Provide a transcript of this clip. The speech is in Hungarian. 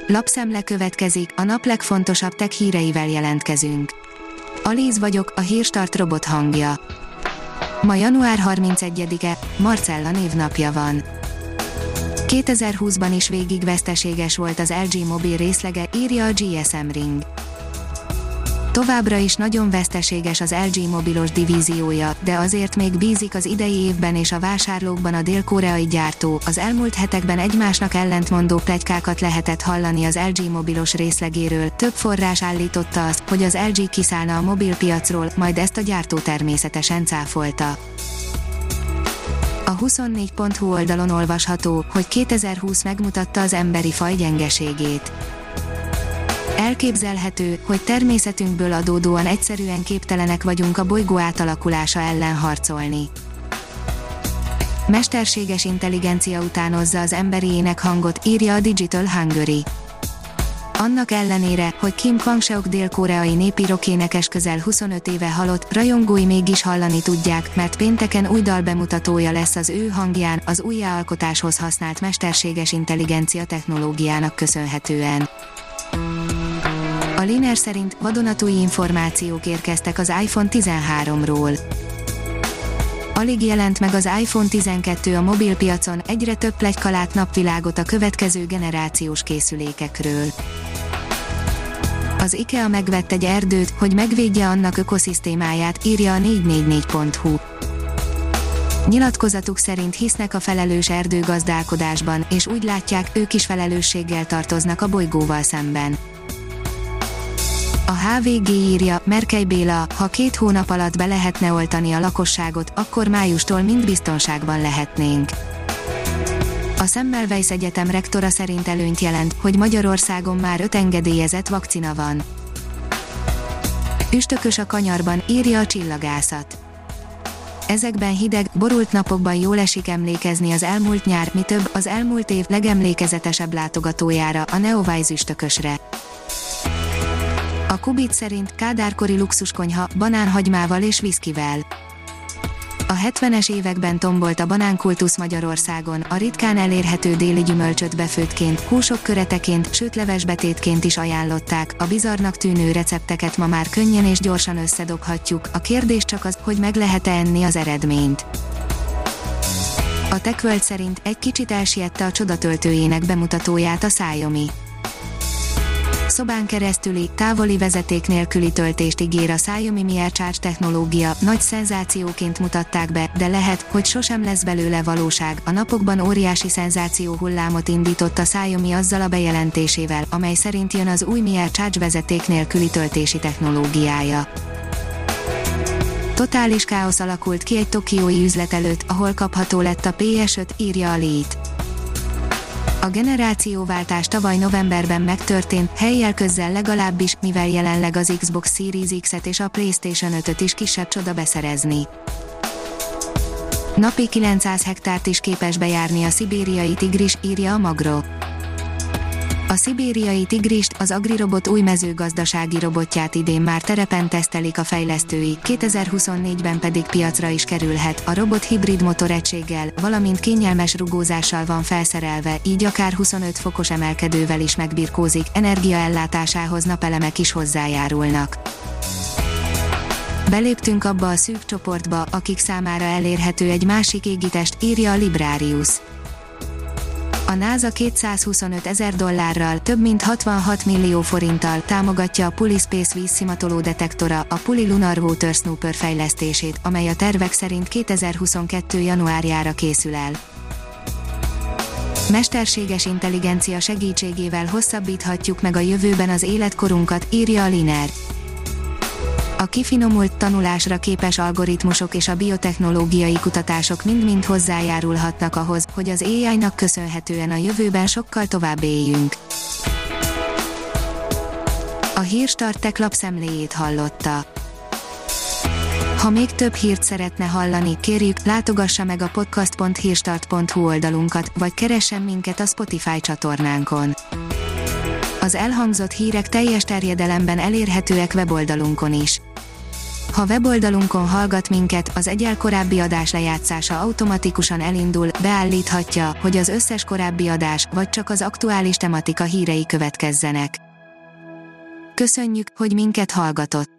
Lapszemle következik, a nap legfontosabb tech híreivel jelentkezünk. Alíz vagyok, a Hírstart robot hangja. Ma január 31-e, Marcella névnapja van. 2020-ban is végig veszteséges volt az LG mobil részlege, írja a GSM Ring. Továbbra is nagyon veszteséges az LG mobilos divíziója, de azért még bízik az idei évben és a vásárlókban a dél-koreai gyártó. Az elmúlt hetekben egymásnak ellentmondó pletykákat lehetett hallani az LG mobilos részlegéről, több forrás állította azt, hogy az LG kiszállna a mobilpiacról, majd ezt a gyártó természetesen cáfolta. A 24.hu oldalon olvasható, hogy 2020 megmutatta az emberi faj gyengeségét. Elképzelhető, hogy természetünkből adódóan egyszerűen képtelenek vagyunk a bolygó átalakulása ellen harcolni. Mesterséges intelligencia utánozza az emberi énekhangot, írja a Digital Hungary. Annak ellenére, hogy Kim Kwang-seok dél-koreai népi rockénekes közel 25 éve halott, rajongói mégis hallani tudják, mert pénteken új dalbemutatója lesz az ő hangján, az újjáalkotáshoz használt mesterséges intelligencia technológiának köszönhetően. A Liner szerint vadonatúj információk érkeztek az iPhone 13-ról. Alig jelent meg az iPhone 12 a mobilpiacon, egyre több pletyka lát napvilágot a következő generációs készülékekről. Az IKEA megvett egy erdőt, hogy megvédje annak ökoszisztémáját, írja a 444.hu. Nyilatkozatuk szerint hisznek a felelős erdőgazdálkodásban, és úgy látják, ők is felelősséggel tartoznak a bolygóval szemben. A HVG írja, Merkely Béla, ha 2 hónap alatt be lehetne oltani a lakosságot, akkor májustól mind biztonságban lehetnénk. A Semmelweis Egyetem rektora szerint előnyt jelent, hogy Magyarországon már 5 engedélyezett vakcina van. Üstökös a kanyarban, írja a Csillagászat. Ezekben hideg, borult napokban jól esik emlékezni az elmúlt nyár, mi több, az elmúlt év legemlékezetesebb látogatójára, a Neowise üstökösre. A Kubit szerint kádárkori luxuskonyha, banánhagymával és viszkivel. A 70-es években tombolt a banánkultusz Magyarországon, a ritkán elérhető déli gyümölcsöt befőttként, húsok köreteként, sőt levesbetétként is ajánlották, a bizarrnak tűnő recepteket ma már könnyen és gyorsan összedobhatjuk, a kérdés csak az, hogy meg lehet-e enni az eredményt. A TechWorld szerint egy kicsit elsiette a csodatöltőjének bemutatóját a Xiaomi. Szobán keresztüli, távoli vezeték nélküli töltést ígér a Xiaomi Mi Air Charge technológia, nagy szenzációként mutatták be, de lehet, hogy sosem lesz belőle valóság. A napokban óriási szenzációhullámot indított a Xiaomi azzal a bejelentésével, amely szerint jön az új Mi Air Charge vezeték nélküli töltési technológiája. Totális káosz alakult ki egy tokiói üzlet előtt, ahol kapható lett a PS5, írja a Lét. A generációváltás tavaly novemberben megtörtént, helyjel közzel legalábbis, mivel jelenleg az Xbox Series X-et és a PlayStation 5-öt is kisebb csoda beszerezni. Napi 900 hektárt is képes bejárni a szibériai tigris, írja a Magro. A szibériai tigrist, az AgriRobot új mezőgazdasági robotját idén már terepen tesztelik a fejlesztői, 2024-ben pedig piacra is kerülhet. A robot hibrid motoregységgel, valamint kényelmes rugózással van felszerelve, így akár 25 fokos emelkedővel is megbirkózik, energiaellátásához napelemek is hozzájárulnak. Beléptünk abba a szűk csoportba, akik számára elérhető egy másik égitest, írja a Librarius. A NASA $225 000, több mint 66 millió forinttal támogatja a Puli Space vízszimatoló detektora, a Puli Lunar Water Snooper fejlesztését, amely a tervek szerint 2022. januárjára készül el. Mesterséges intelligencia segítségével hosszabbíthatjuk meg a jövőben az életkorunkat, írja a Liner. A kifinomult tanulásra képes algoritmusok és a biotechnológiai kutatások mind-mind hozzájárulhatnak ahhoz, hogy az AI-nak köszönhetően a jövőben sokkal tovább éljünk. A Hírstart Tech lapszemléjét hallotta. Ha még több hírt szeretne hallani, kérjük, látogassa meg a podcast.hírstart.hu oldalunkat, vagy keressen minket a Spotify csatornánkon. Az elhangzott hírek teljes terjedelemben elérhetőek weboldalunkon is. Ha weboldalunkon hallgat minket, az egyel korábbi adás lejátszása automatikusan elindul, beállíthatja, hogy az összes korábbi adás, vagy csak az aktuális tematika hírei következzenek. Köszönjük, hogy minket hallgatott!